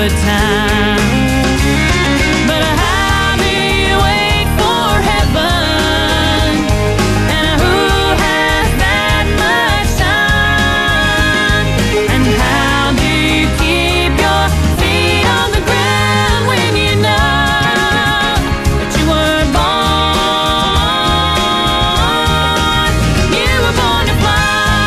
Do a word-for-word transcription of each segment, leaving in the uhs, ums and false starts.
good time. But how do you wait for heaven? And who has that much time? And how do you keep your feet on the ground when you know that you were born? You were born to fly.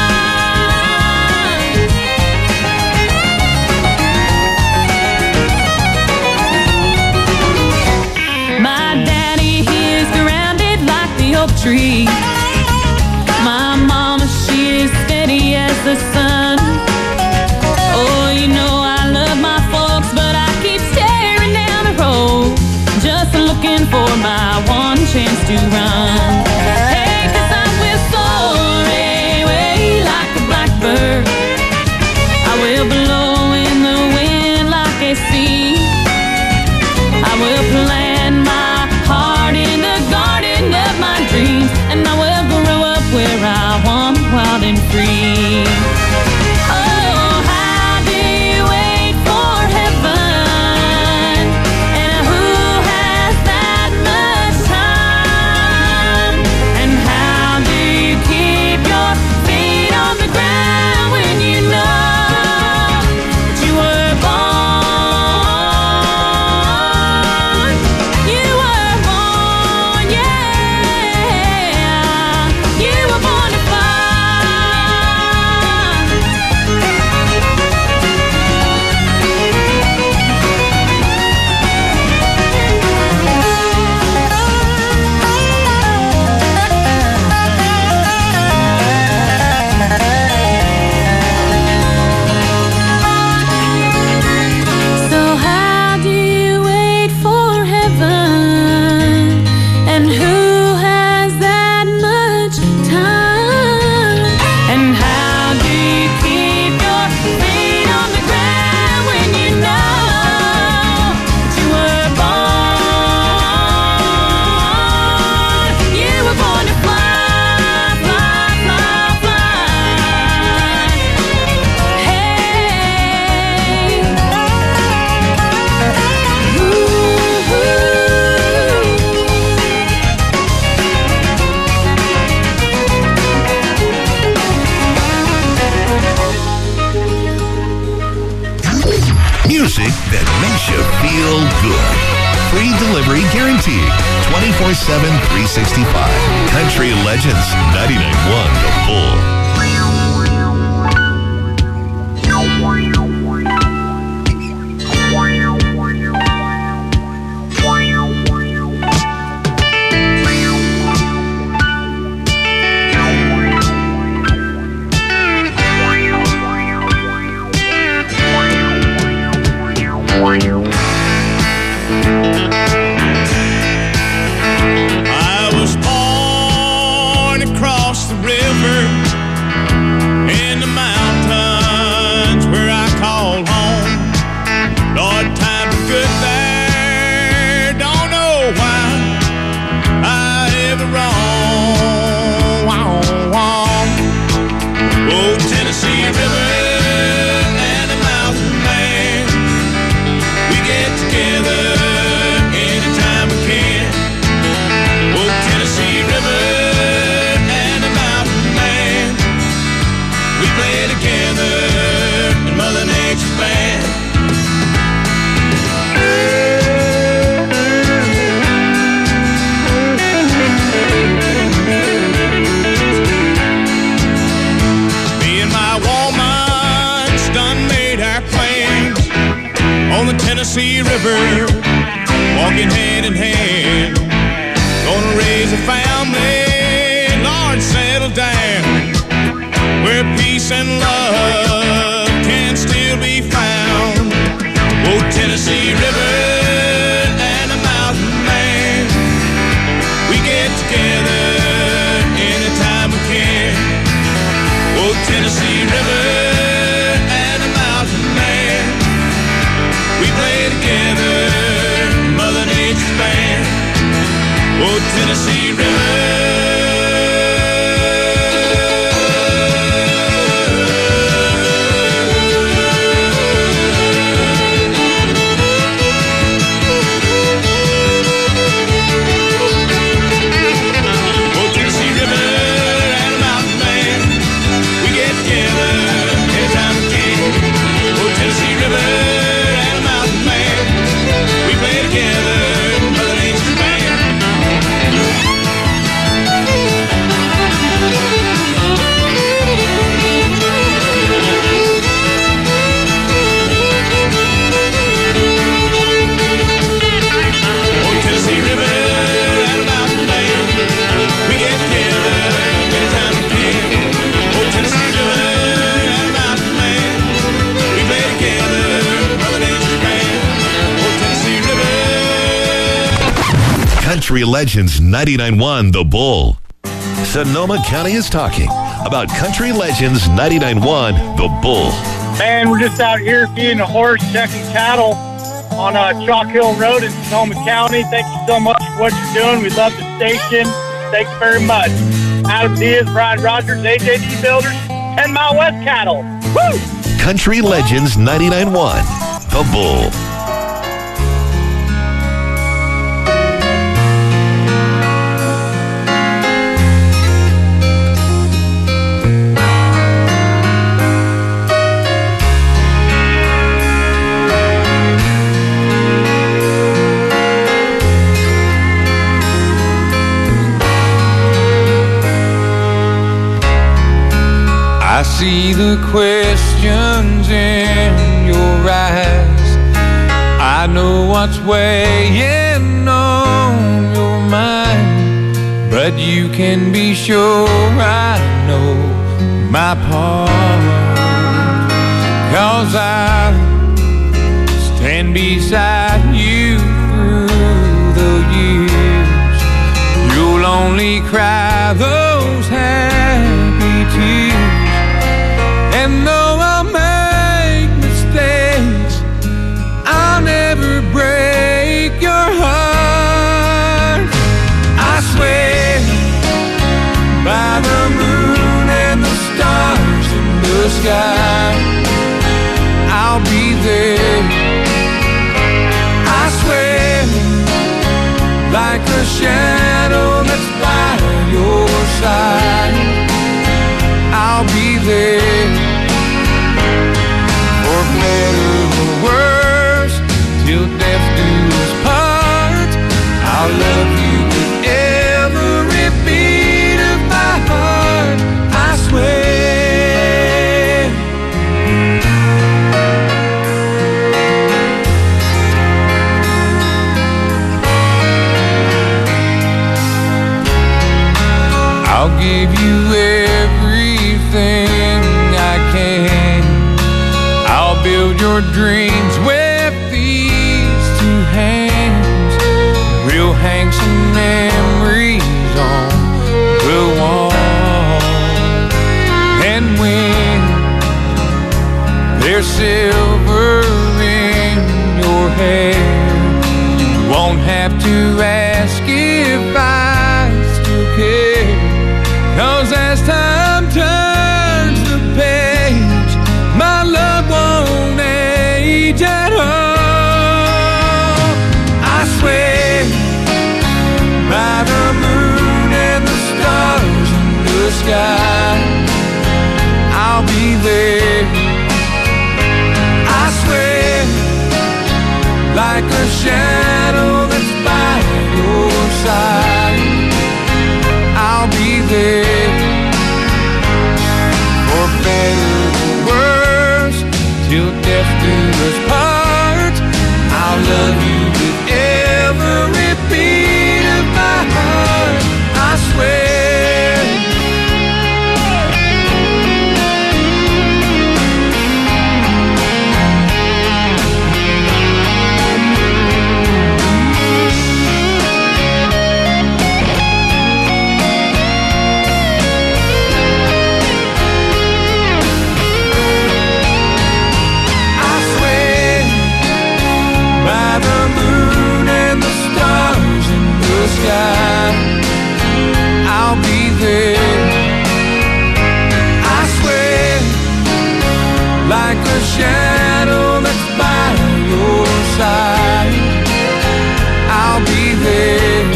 My daddy, he is grounded like the oak tree. My mama, she is steady as the sun. Oh, you know I love my folks, but I keep staring down the road, just looking for my one chance to run. Hey, 'cause I will soar away like a blackbird. I will blow in the wind like a sea. I will plant my heart in the garden of my dreams, and I will grow up where I want, wild and free. Oh, how do you wait for heaven? And who has that much time? And how do you keep your feet on the ground when you know that you were born? You were born, yeah. You were born to fly. So how do you wait for heaven? And who has that much time? And how do you keep your feet on the ground when you know that you were born? You were born to fly, fly, fly, fly. Hey. Music that makes you feel good. Free delivery guaranteed. twenty-four seven, three sixty-five. Country Legends, ninety-nine point one The Bull. I was born across the river in the mountains where I call home. Lord, times were good there. Don't know why I ever wrong. Oh, Tennessee River and the mountain man, we get together anytime we can. Oh, Tennessee River and the mountain man, we play together in Mother Nature's band. Me and my woman's done made our plans on the Tennessee River, walking hand in hand. Gonna raise a family, Lord, settle down, where peace and love can still be found. Oh, Tennessee River and the mountain man, we get together anytime we can. Oh, Tennessee River and the mountain man, we play together, Mother Nature's band. Oh, Tennessee River. Country Legends ninety-nine point one The Bull. Sonoma County is talking about Country Legends ninety-nine point one The Bull. Man, we're just out here feeding a horse, checking cattle on uh, Chalk Hill Road in Sonoma County. Thank you so much for what you're doing. We love the station. Thanks very much. Adam Diaz, Brian Rogers, A J D Builders, ten Mile West Cattle. Woo! Country Legends ninety-nine point one The Bull. I see the questions in your eyes. I know what's weighing on your mind, but you can be sure I know my part. 'Cause I stand beside you through the years. You'll only cry those happy tears. And though I'll make mistakes, I'll never break your heart. I swear by the moon and the stars in the sky, I'll be there. I swear like a shadow that's by your side, I'll be there. For better or worse, till death do us part, I'll love you with every beat of my heart, I swear. I'll give you everything I can. I'll build your dreams with these two hands. We'll hang some memories on the wall. And when there's silver in your hair, you won't have to ask if I still care. 'Cause as time turns the page, my love won't age at all. I swear by the moon and the stars in the sky, I'll be there. I swear like a shadow that's by your side, I'll be there. For better or worse, till death do us part, I'll love you with every beat of my heart, I swear. I'll be there. I swear like a shadow that's by your side, I'll be there.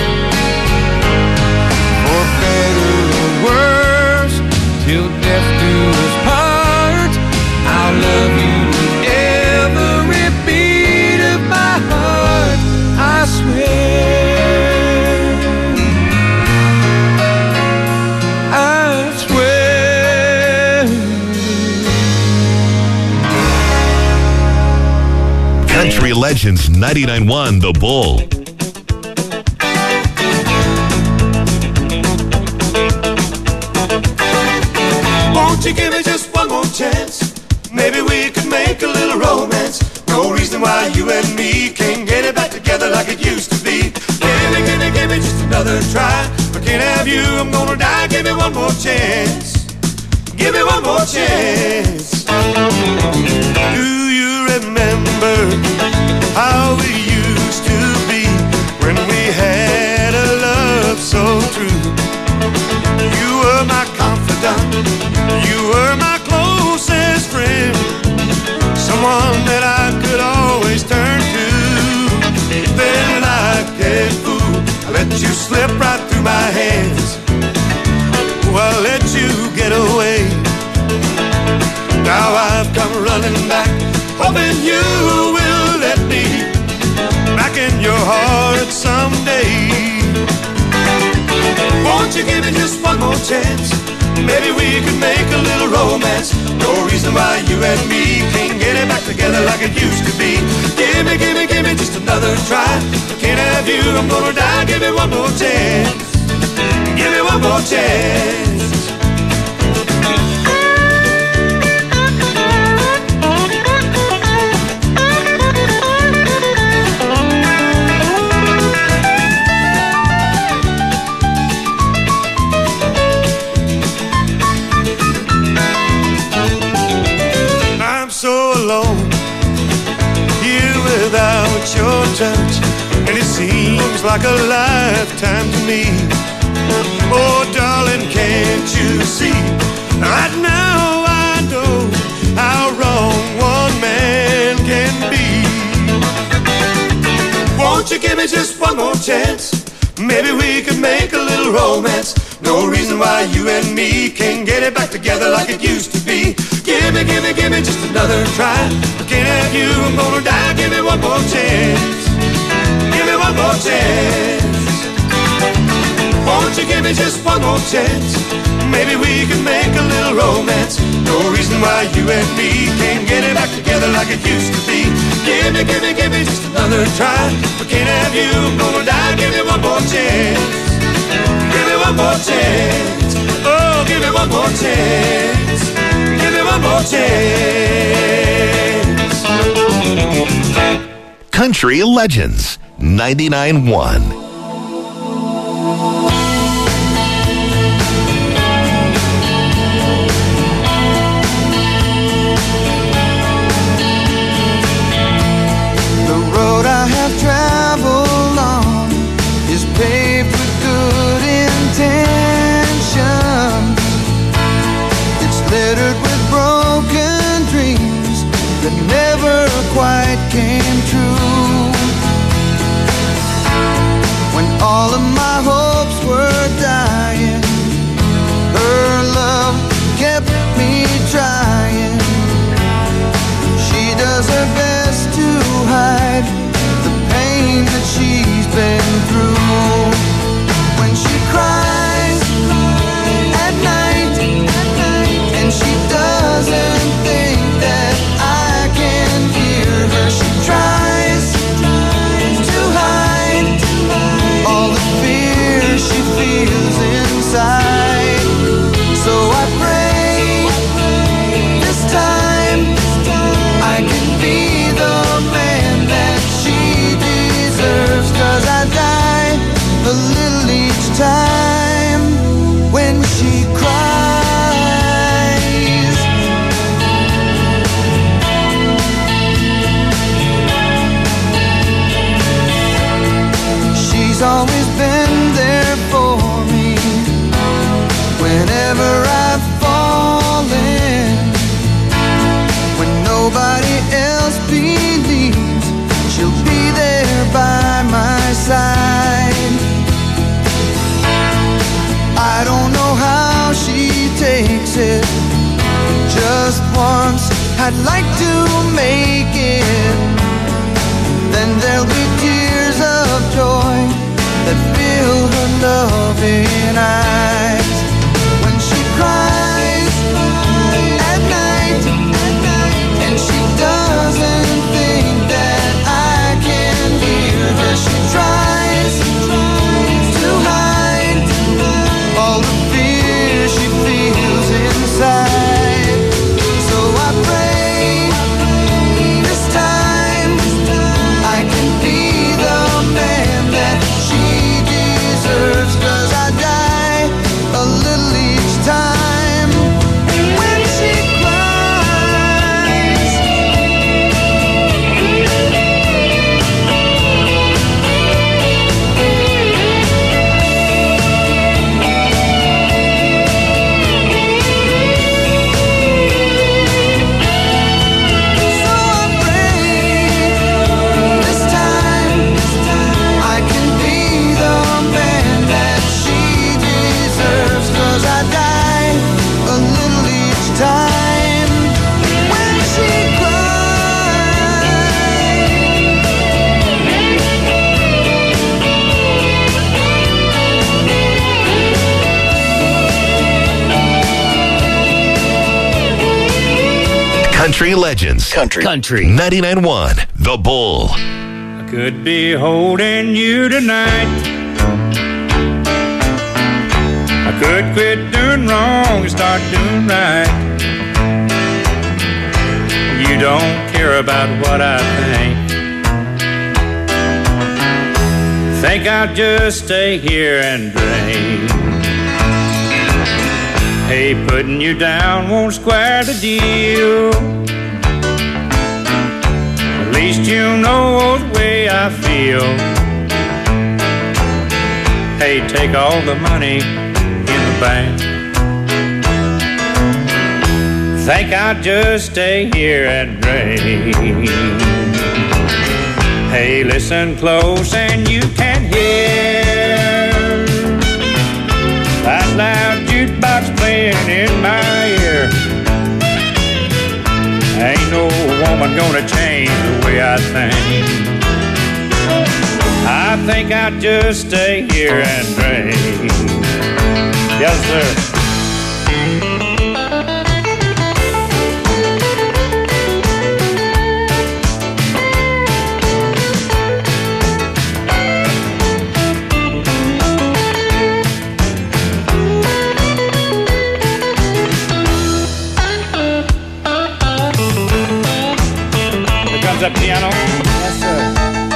For better or worse, till death do us part, I'll love you with every beat of my heart, I swear. Country Legends ninety-nine point one The Bull. Won't you give me just one more chance? Maybe we could make a little romance. No reason why you and me can't get it back together like it used to be. Give me, give me, give me another try. If I can't have you, I'm gonna die. Give me one more chance. Give me one more chance. Do you remember how we used to be when we had a love so true? You were my confidant, you were my closest friend, someone that I could always turn to. Then like a fool, I let you slip right through my hands. Oh, I let you get away. Now I've come running back, hoping you will let me back in your heart someday. Won't you give me just one more chance? Maybe we could make a little romance. No reason why you and me can't get it back together like it used to be. Give me, give me, give me just another try. I can't have you, I'm gonna die. Give me one more chance. Give me one more chance. Without your touch, and it seems like a lifetime to me. Oh, darling, can't you see? Right now I know how wrong one man can be. Won't you give me just one more chance? Maybe we could make a little romance. No reason why you and me can't get it back together like it used to be. Give me, give me, give me just another try. I can't have you, I'm gonna die. Give me one more chance. Give me one more chance. Won't you give me just one more chance? Maybe we can make a little romance. No reason why you and me can't get it back together like it used to be. Give me, give me, give me just another try. I can't have you, I'm gonna die. Give me one more chance. Give me one more chance. Oh, give me one more chance. Give me one more chance. Country Legends ninety-nine point one. Traveled on is paved with good intentions. It's littered with broken dreams that never quite came true. When all of my hopes were dying, her love kept me trying. She does her best to hide that she's been through. When she cries at night, and she doesn't think that I can hear her, she tries to hide all the fear she feels inside. So I pray this time I can be the man that she deserves, 'cause I die a little each time when she cries. She's always been there for me whenever I've fallen. When nobody else believes, she'll be there by my side. I don't know how she takes it. Just once I'd like to make it. Then there'll be tears of joy that fill her loving eyes. When she cries at night, and she doesn't think that I can hear her, she tries to hide all the fear she feels inside. So I pray this time I can be Country Legends. Country. Country. ninety-nine point one The Bull. I could be holding you tonight. I could quit doing wrong and start doing right. You don't care about what I think. Think I'll just stay here and drink. Hey, putting you down won't square the deal. At least you know the way I feel. Hey, take all the money in the bank. Think I'll just stay here and drink. Hey, listen close and you can hear that loud jukebox playing in my ear. Ain't no woman gonna change the way I think. I think I'll just stay here and drink. Yes, sir. That piano. Yes, sir.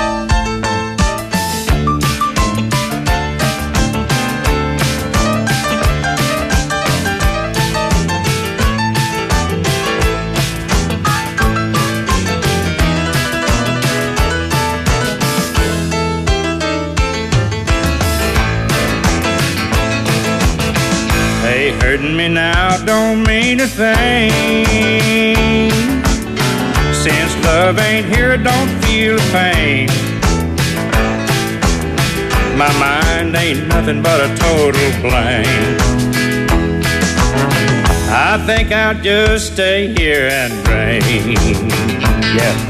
Hey, hurting me now don't mean a thing. Since love ain't here, I don't feel the pain. My mind ain't nothing but a total blank. I think I'll just stay here and drink. Yeah.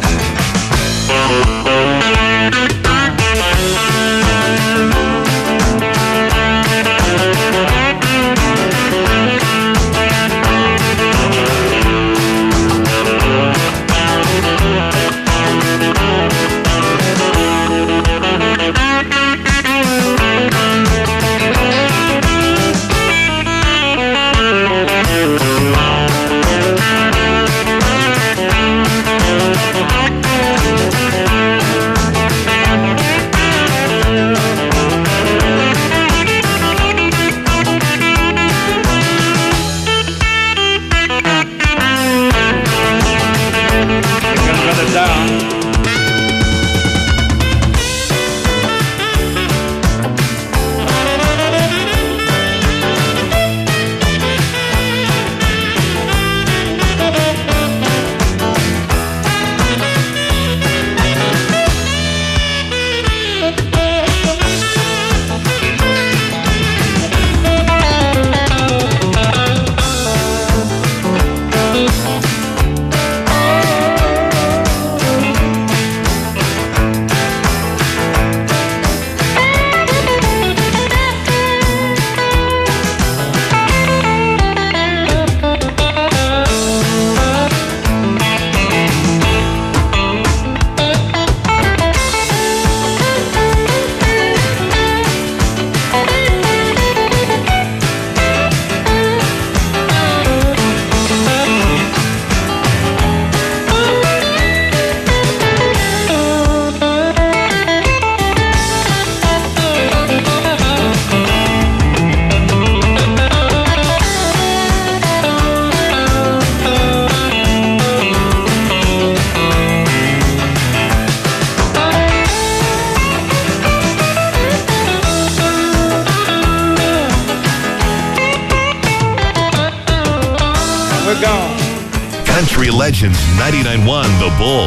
Country Legends ninety-nine point one The Bull.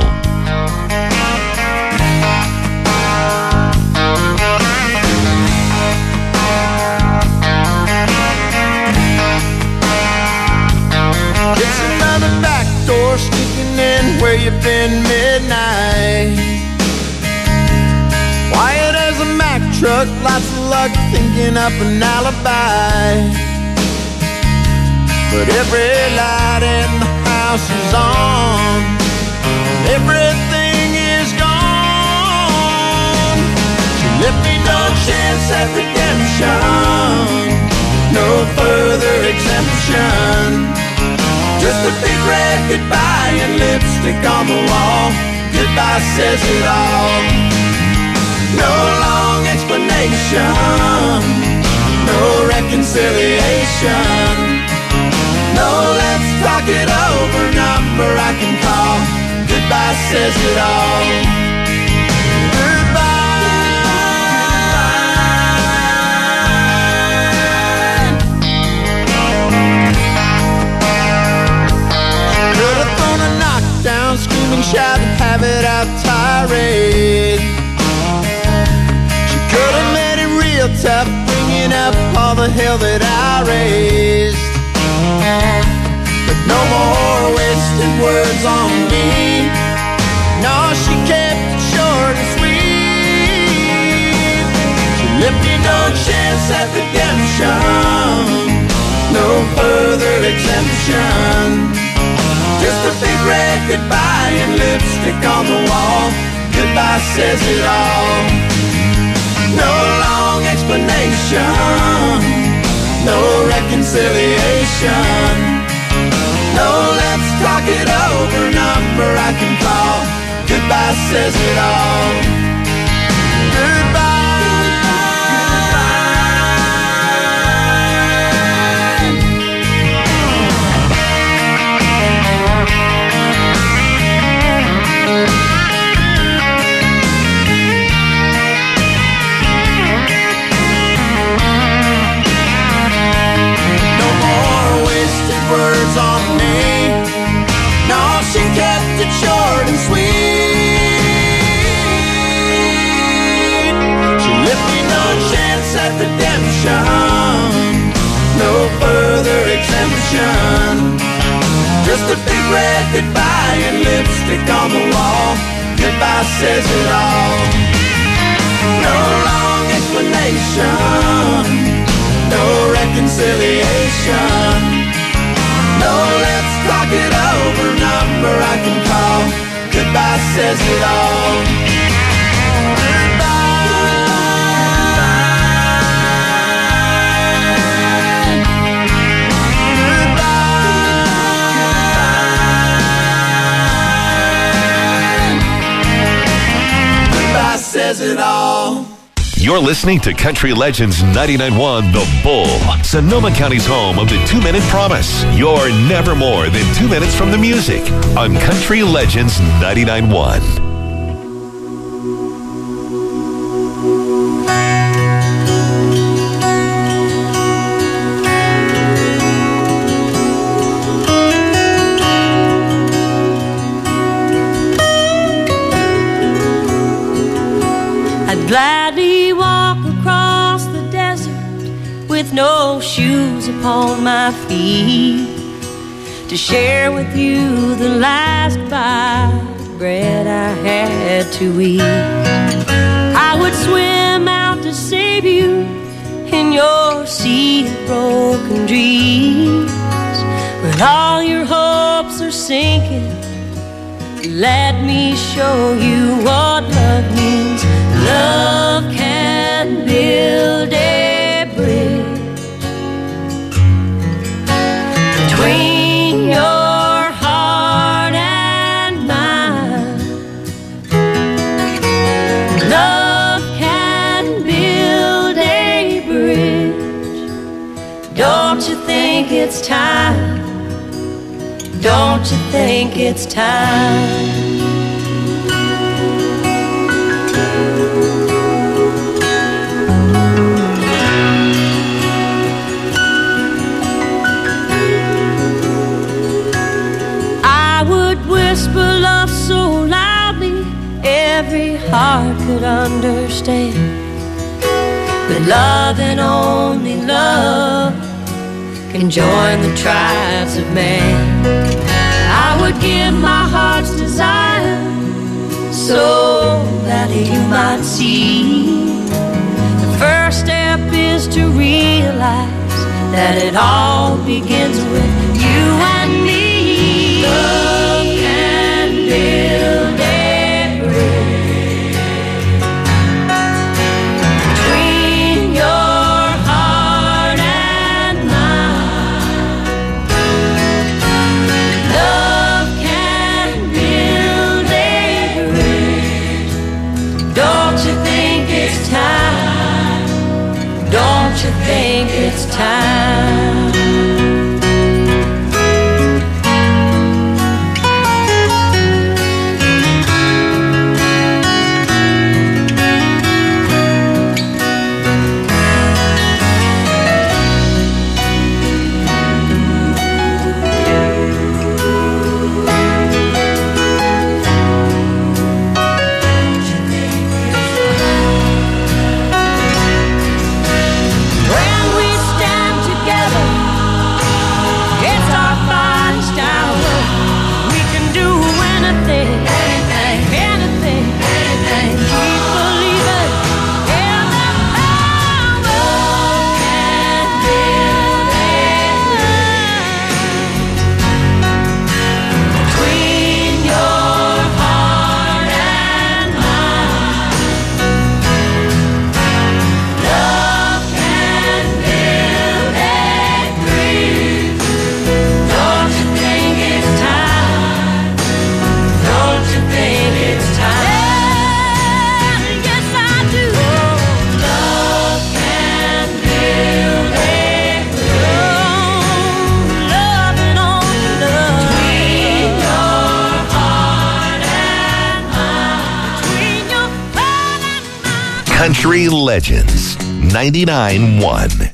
It's another back door sneaking in where you've been midnight. Quiet as a Mack truck, lots of luck thinking up an alibi. But every light in the house house is on, everything is gone. She left me no chance at redemption, no further exemption. Just a big red goodbye and lipstick on the wall. Goodbye says it all. No long explanation, no reconciliation, no let's talk it over number I can call. Goodbye says it all. Screaming, shout, and have it out tirade. She could have made it real tough, bringing up all the hell that I raised. But no more wasted words on me. No, she kept it short and sweet. She left me no chance at redemption, no further exemption. Just a big red goodbye and lipstick on the wall. Goodbye says it all. No long explanation, no reconciliation, no let's talk it over number I can call. Goodbye says it all. Goodbye. Words on me. No, she kept it short and sweet. She left me no chance at redemption, no further exemption. Just a big red goodbye and lipstick on the wall. Goodbye says it all. No long explanation, no reconciliation. No, let's talk it over number I can call. Goodbye says it all. Goodbye. Goodbye says it all. You're listening to Country Legends ninety-nine point one The Bull, Sonoma County's home of the two-minute promise. You're never more than two minutes from the music on Country Legends ninety-nine point one. I'd gladly walk across the desert with no shoes upon my feet to share with you the last bite of bread I had to eat. I would swim out to save you in your sea of broken dreams. When all your hopes are sinking, let me show you what love means. Love can build a bridge between your heart and mine. Love can build a bridge. Don't you think it's time? Don't you think it's time? Love so loudly every heart could understand, but love and only love can join the tribes of man. I would give my heart's desire so that you might see. The first step is to realize that it all begins with you and me. Love you think it's time? Country Legends ninety-nine point one.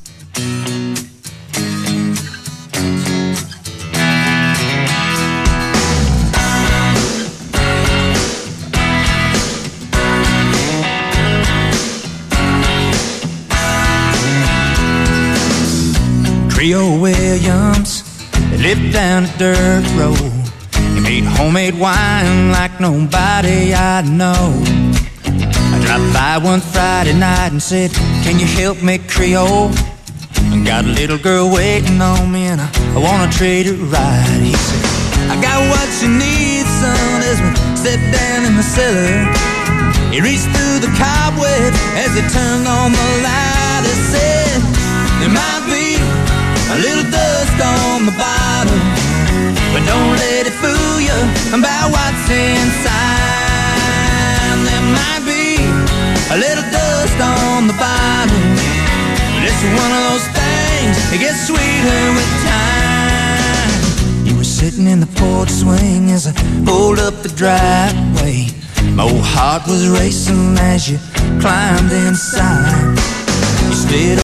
Creole Williams, they lived down a dirt road. He made homemade wine like nobody I know. I dropped by one Friday night and said, can you help me, Creole? I got a little girl waiting on me and I, I wanna treat her right. He said, I got what you need, son, as we stepped down in the cellar. He reached through the cobwebs as he turned on the light. He said, there might be a little dust on the bottom, but don't let it fool you about what's inside. There might be a little dust on the bottom, but it's one of those things that gets sweeter with time. You were sitting in the porch swing as I pulled up the driveway. My old heart was racing as you climbed inside. You slid